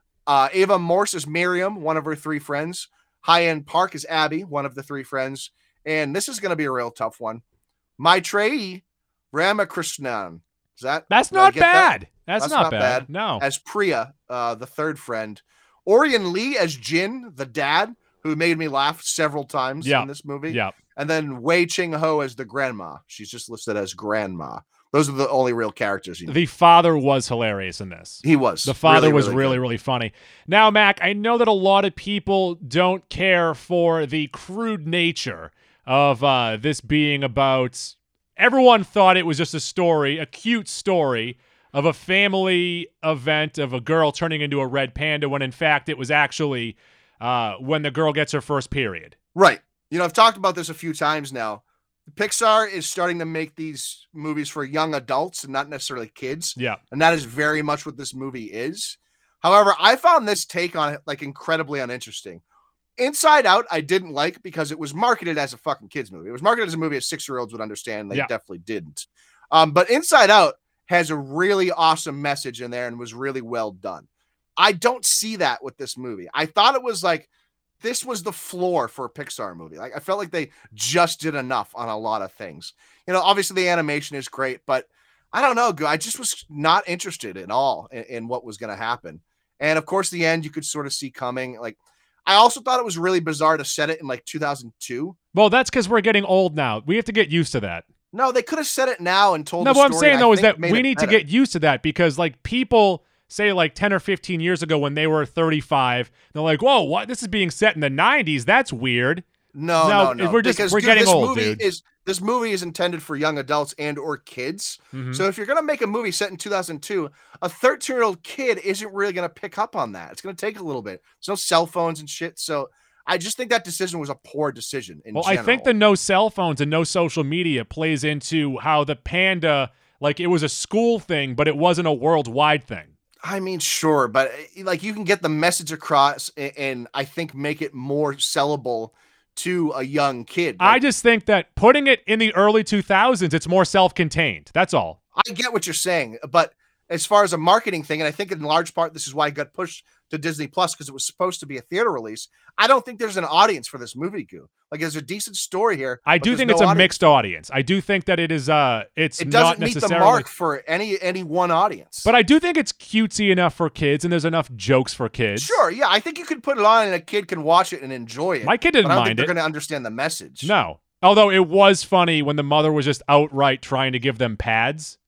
Ava Morse as Miriam, one of her 3 friends, Hyen Park as Abby, one of the 3 friends, and this is going to be a real tough one, Maitreyi Ramakrishnan. That's not bad. That's not bad. No. As Priya, the 3rd friend. Orion Lee as Jin, the dad, who made me laugh several times in this movie. Yeah. And then Wei Ching Ho as the grandma. She's just listed as grandma. Those are the only real characters. The father was hilarious in this. He was. The father was really funny. Now, Mac, I know that a lot of people don't care for the crude nature of this being about... Everyone thought it was just a story, a cute story of a family event of a girl turning into a red panda when, in fact, it was actually when the girl gets her first period. Right. You know, I've talked about this a few times now. Pixar is starting to make these movies for young adults and not necessarily kids. Yeah. And that is very much what this movie is. However, I found this take on it like incredibly uninteresting. Inside Out, I didn't like because it was marketed as a fucking kids movie. It was marketed as a movie a 6-year-olds would understand. They definitely didn't. But Inside Out has a really awesome message in there and was really well done. I don't see that with this movie. I thought it was like, this was the floor for a Pixar movie. Like, I felt like they just did enough on a lot of things. You know, obviously the animation is great, but I don't know. I just was not interested at all in what was going to happen. And of course, the end you could sort of see coming. Like, I also thought it was really bizarre to set it in like 2002. Well, that's because we're getting old now. We have to get used to that. No, they could have set it now and told. No, the what I'm story, saying though is that made we it need to better. get used to that because like people say like 10 or 15 years ago when they were 35, they're like, whoa, what? This is being set in the 90s. That's weird. No. We're getting old, dude. This movie is intended for young adults and or kids. Mm-hmm. So if you're going to make a movie set in 2002, a 13-year-old kid isn't really going to pick up on that. It's going to take a little bit. There's no cell phones and shit. So I just think that decision was a poor decision in general. I think the no cell phones and no social media plays into how the panda, like it was a school thing, but it wasn't a worldwide thing. I mean, sure, but like you can get the message across and I think make it more sellable to a young kid. Like, I just think that putting it in the early 2000s, it's more self-contained. That's all. I get what you're saying, but as far as a marketing thing, and I think in large part this is why it got pushed to Disney Plus because it was supposed to be a theater release. I don't think there's an audience for this movie, Goo. Like, there's a decent story here. I do think it's a mixed audience. I do think that it is. It doesn't meet the mark for any one audience. But I do think it's cutesy enough for kids, and there's enough jokes for kids. Sure, yeah, I think you could put it on and a kid can watch it and enjoy it. My kid didn't but I don't mind think they're it. going to understand the message. No, although it was funny when the mother was just outright trying to give them pads.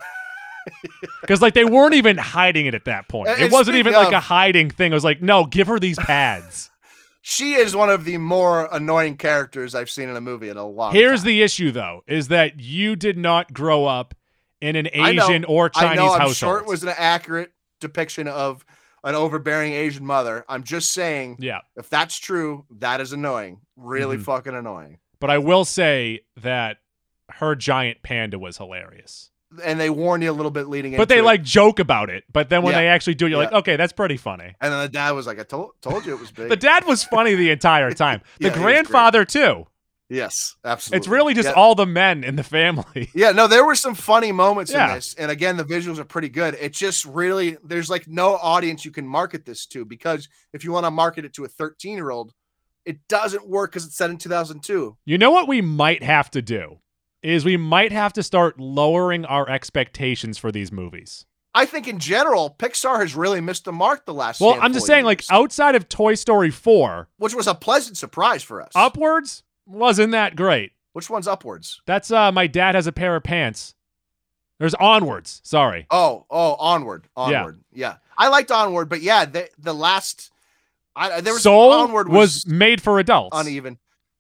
Because like they weren't even hiding it at that point. It wasn't even like a hiding thing. It was like, no, give her these pads. She is one of the more annoying characters I've seen in a movie in a long Here's time. the issue, though, is that you did not grow up in an Asian or Chinese I'm household. sure it was an accurate depiction of an overbearing Asian mother. I'm just saying, if that's true, that is annoying. Really fucking annoying. But I will say that her giant panda was hilarious. And they warn you a little bit leading into But they it. like joke about it. But then when they actually do it, you're like, okay, that's pretty funny. And then the dad was like, I told you it was big. The dad was funny the entire time. Yeah, the he was grandfather, too. Yes, absolutely. It's really just all the men in the family. Yeah, no, there were some funny moments Yeah. in this. And again, the visuals are pretty good. It just really, there's like no audience you can market this to because if you want to market it to a 13-year-old, it doesn't work because it's set in 2002. You know what we might have to do? Is we might have to start lowering our expectations for these movies. I think in general, Pixar has really missed the mark the last Well, I'm just saying, like, outside of Toy Story 4, which was a pleasant surprise for us. Upwards wasn't that great. Which one's Upwards? That's My Dad Has a Pair of Pants. There's Onwards. Sorry. Oh, Onward. Yeah. I liked Onward, but yeah, the last there was Soul Onward was made for adults. uneven.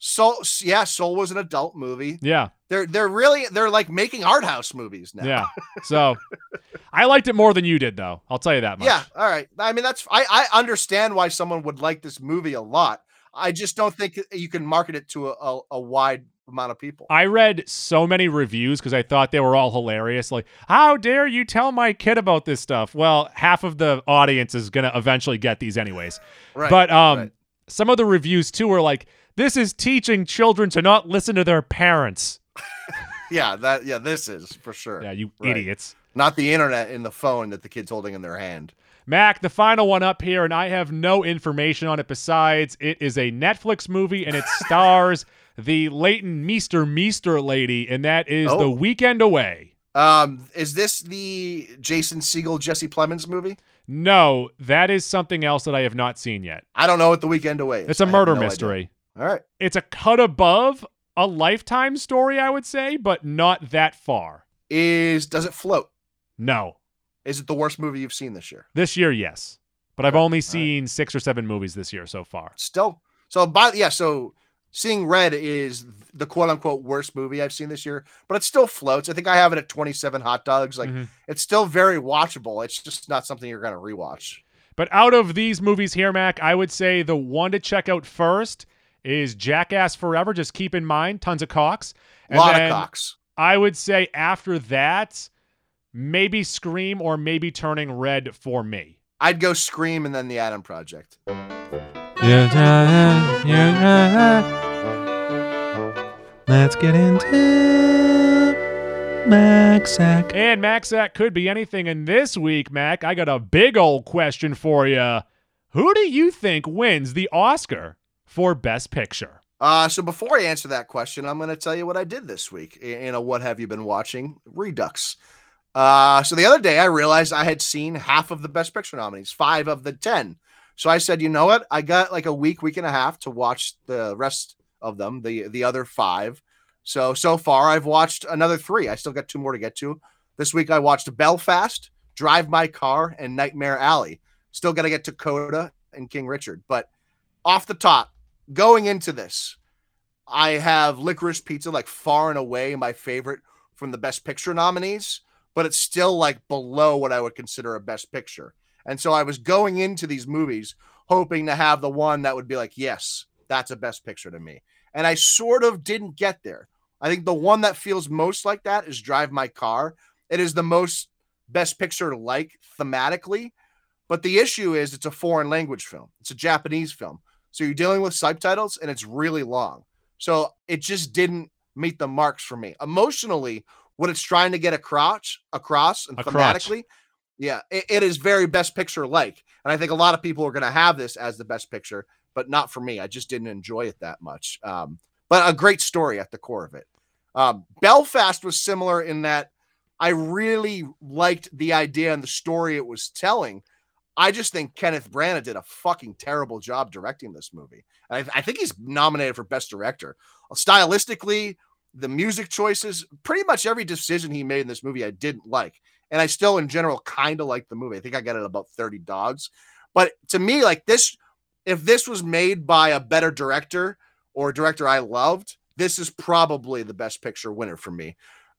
Soul was an adult movie. Yeah. They're like making art house movies now. Yeah. So I liked it more than you did, though. I'll tell you that much. Yeah. All right. I mean, I understand why someone would like this movie a lot. I just don't think you can market it to a wide amount of people. I read so many reviews because I thought they were all hilarious. Like, how dare you tell my kid about this stuff? Well, half of the audience is going to eventually get these anyways. Right. But right. some of the reviews, too, were like, this is teaching children to not listen to their parents. This is for sure. Yeah, you Right. idiots. Not the internet in the phone that the kid's holding in their hand. Mac, the final one up here, and I have no information on it besides it is a Netflix movie, and it stars the Leighton Meester lady, and that is The Weekend Away. Is this the Jason Segel, Jesse Plemons movie? No, that is something else that I have not seen yet. I don't know what The Weekend Away is. It's a murder mystery. Idea. All right. It's a cut above a Lifetime story, I would say, but not that far. Does it float? No. Is it the worst movie you've seen this year? This year, yes. But I've only seen 6 or 7 movies this year so far. Still. So Seeing Red is the quote unquote worst movie I've seen this year, but it still floats. I think I have it at 27 hot dogs. Like It's still very watchable. It's just not something you're going to rewatch. But out of these movies here, Mac, I would say the one to check out first is Jackass Forever. Just keep in mind, tons of cocks. A lot of cocks. I would say after that, maybe Scream or maybe Turning Red for me. I'd go Scream and then The Adam Project. Let's get into MacSack. And MacSack could be anything. And this week, Mac, I got a big old question for you. Who do you think wins the Oscar for Best Picture? So before I answer that question, I'm going to tell you what I did this week in a What Have You Been Watching Redux. So the other day I realized I had seen half of the Best Picture nominees, 5 of the 10. So I said, you know what? I got like a week and a half to watch the rest of them, the other 5. So far I've watched another 3. I still got 2 more to get to. This week I watched Belfast, Drive My Car, and Nightmare Alley. Still got to get to Coda and King Richard. But off the top, going into this, I have Licorice Pizza like far and away my favorite from the Best Picture nominees, but it's still like below what I would consider a Best Picture. And so I was going into these movies hoping to have the one that would be like, yes, that's a Best Picture to me. And I sort of didn't get there. I think the one that feels most like that is Drive My Car. It is the most Best Picture like thematically, but the issue is it's a foreign language film. It's a Japanese film. So you're dealing with subtitles and it's really long. So it just didn't meet the marks for me. Emotionally, what it's trying to get across and thematically, it is very Best Picture like. And I think a lot of people are going to have this as the Best Picture, but not for me. I just didn't enjoy it that much. But a great story at the core of it. Belfast was similar in that I really liked the idea and the story it was telling. I just think Kenneth Branagh did a fucking terrible job directing this movie. And I think he's nominated for Best Director. Stylistically, the music choices, pretty much every decision he made in this movie I didn't like. And I still, in general, kind of like the movie. I think I got it about 30 dogs. But to me, like this, if this was made by a better director or a director I loved, this is probably the Best Picture winner for me.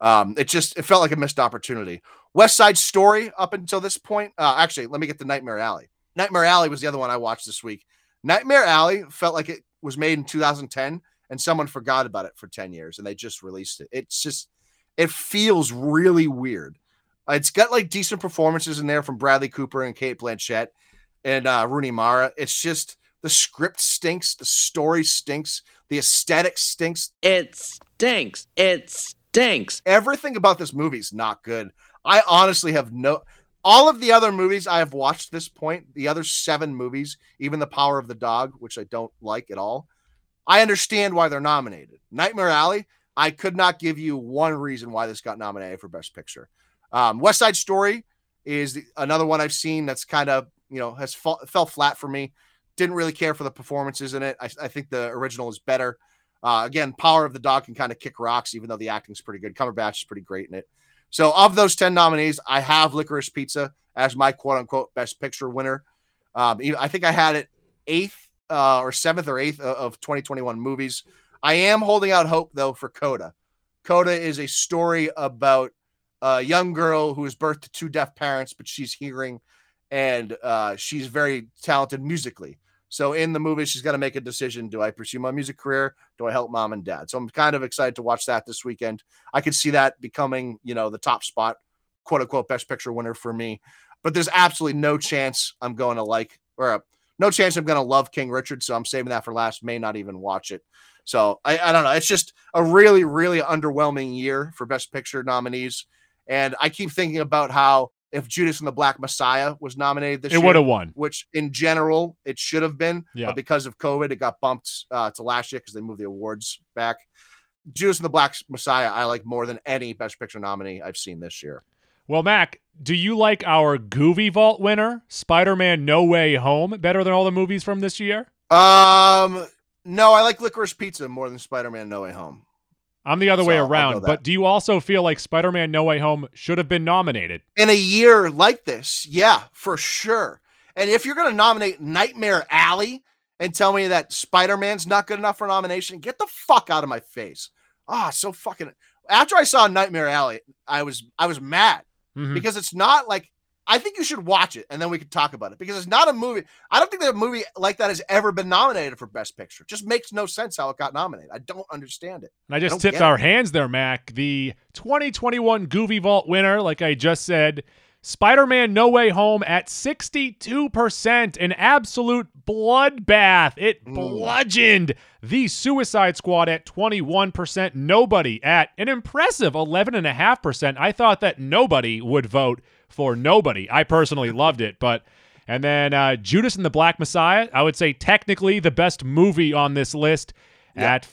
It felt like a missed opportunity. West Side Story up until this point. Actually, let me get to Nightmare Alley. Nightmare Alley was the other one I watched this week. Nightmare Alley felt like it was made in 2010 and someone forgot about it for 10 years and they just released it. It feels really weird. It's got like decent performances in there from Bradley Cooper and Cate Blanchett and Rooney Mara. It's just the script stinks. The story stinks. The aesthetic stinks. It stinks. It stinks. Everything about this movie is not good. I honestly have all of the other movies I have watched at this point, the other 7 movies, even The Power of the Dog, which I don't like at all, I understand why they're nominated. Nightmare Alley, I could not give you one reason why this got nominated for Best Picture. West Side Story is another one I've seen that's kind of, fell flat for me. Didn't really care for the performances in it. I think the original is better. Again, Power of the Dog can kind of kick rocks, even though the acting's pretty good. Cumberbatch is pretty great in it. So of those 10 nominees, I have Licorice Pizza as my quote-unquote Best Picture winner. I think I had it 8th or 7th or 8th of 2021 movies. I am holding out hope, though, for Coda. Coda is a story about a young girl who is birthed to 2 deaf parents, but she's hearing, and she's very talented musically. So in the movie, she's got to make a decision. Do I pursue my music career? Do I help mom and dad? So I'm kind of excited to watch that this weekend. I could see that becoming, the top spot, quote unquote, best picture winner for me. But there's absolutely no chance I'm going to no chance I'm going to love King Richard. So I'm saving that for last. May not even watch it. So I don't know. It's just a really, really underwhelming year for best picture nominees. And I keep thinking about how if Judas and the Black Messiah was nominated this year, it would have won. Which in general it should have been, Yeah. but because of COVID, it got bumped to last year because they moved the awards back. Judas and the Black Messiah, I like more than any Best Picture nominee I've seen this year. Well, Mac, do you like our Goovy Vault winner, Spider-Man No Way Home, better than all the movies from this year? No, I like Licorice Pizza more than Spider-Man No Way Home. I'm the other way So, I'll go around, that. but do you also feel like Spider-Man No Way Home should have been nominated? In a year like this, yeah, for sure. And if you're going to nominate Nightmare Alley and tell me that Spider-Man's not good enough for nomination, get the fuck out of my face. So fucking. After I saw Nightmare Alley, I was mad Mhm. because it's not like. I think you should watch it and then we could talk about it because it's not a movie. I don't think that a movie like that has ever been nominated for Best Picture. It just makes no sense how it got nominated. I don't understand it. And I just don't tipped get our it. hands there, Mac. The 2021 Goovy Vault winner, like I just said, Spider-Man No Way Home at 62%, an absolute bloodbath. It bludgeoned the Suicide Squad at 21%, Nobody at an impressive 11.5%. I thought that nobody would vote for Nobody. I personally loved it, and then Judas and the Black Messiah, I would say technically the best movie on this list at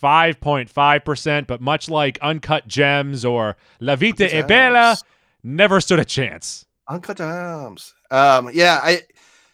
5.5%, but much like Uncut Gems or La Vita Uncut è Bella, Gems. never stood a chance. Uncut Gems. I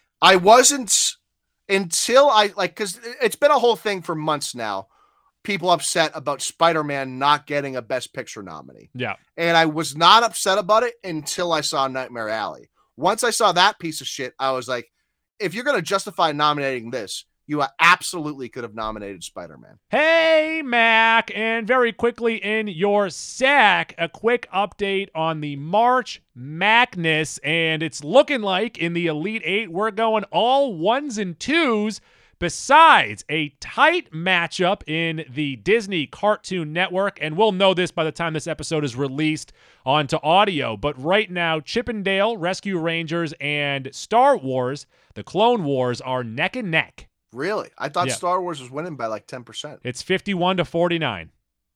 wasn't until because it's been a whole thing for months now. People upset about Spider-Man not getting a Best Picture nominee. Yeah. And I was not upset about it until I saw Nightmare Alley. Once I saw that piece of shit, I was like, if you're going to justify nominating this, you absolutely could have nominated Spider-Man. Hey, Mac, and very quickly in your sack, a quick update on the March Madness, and it's looking like in the Elite Eight, we're going all 1s and 2s, besides a tight matchup in the Disney Cartoon Network, and we'll know this by the time this episode is released onto audio, but right now, Chip and Dale, Rescue Rangers, and Star Wars, the Clone Wars, are neck and neck. Really? I thought Yeah. Star Wars was winning by like 10%. It's 51-49.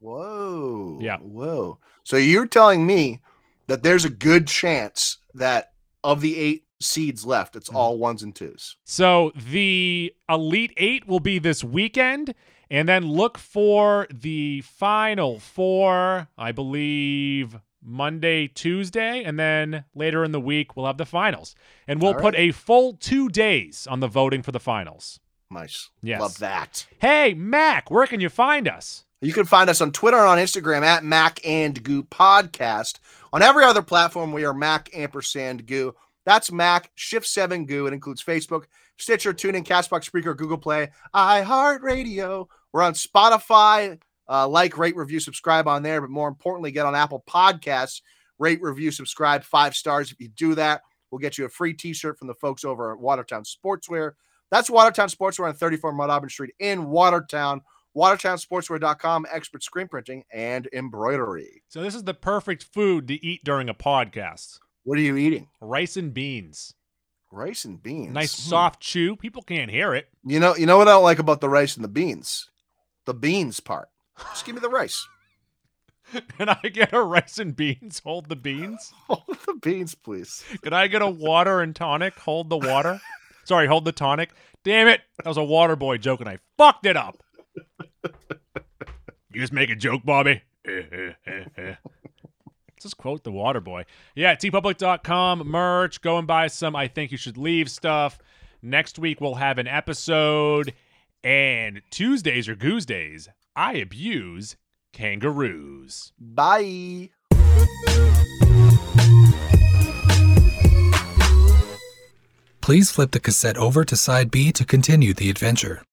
Whoa. Yeah. Whoa. So you're telling me that there's a good chance that of the 8 seeds left, it's all 1s and 2s. So the Elite Eight will be this weekend, and then look for the Final Four, I believe, Monday, Tuesday, and then later in the week, we'll have the finals. And we'll All put right. a full 2 days on the voting for the finals. Nice. Yes. Love that. Hey, Mac, where can you find us? You can find us on Twitter and on Instagram at Mac and Goo Podcast. On every other platform, we are Mac & Goo. That's Mac Shift 7 Goo. It includes Facebook, Stitcher, TuneIn, Castbox, Spreaker, Google Play, iHeartRadio. We're on Spotify. Like, rate, review, subscribe on there. But more importantly, get on Apple Podcasts. Rate, review, subscribe, 5 stars. If you do that, we'll get you a free t-shirt from the folks over at Watertown Sportswear. That's Watertown Sportswear on 34 Mount Auburn Street in Watertown. WatertownSportswear.com, expert screen printing and embroidery. So this is the perfect food to eat during a podcast. What are you eating? Rice and beans. Rice and beans. Nice soft chew. People can't hear it. You know what I don't like about the rice and the beans? The beans part. Just give me the rice. Can I get a rice and beans? Hold the beans. Hold the beans, please. Can I get a water and tonic? Hold the water. Sorry, hold the tonic. Damn it. That was a water boy joke and I fucked it up. You just make a joke, Bobby. Just quote the water boy. Yeah, tpublic.com, merch. Go and buy some I Think You Should Leave stuff. Next week we'll have an episode. And Tuesdays are Goose Days. I abuse kangaroos. Bye. Please flip the cassette over to side B to continue the adventure.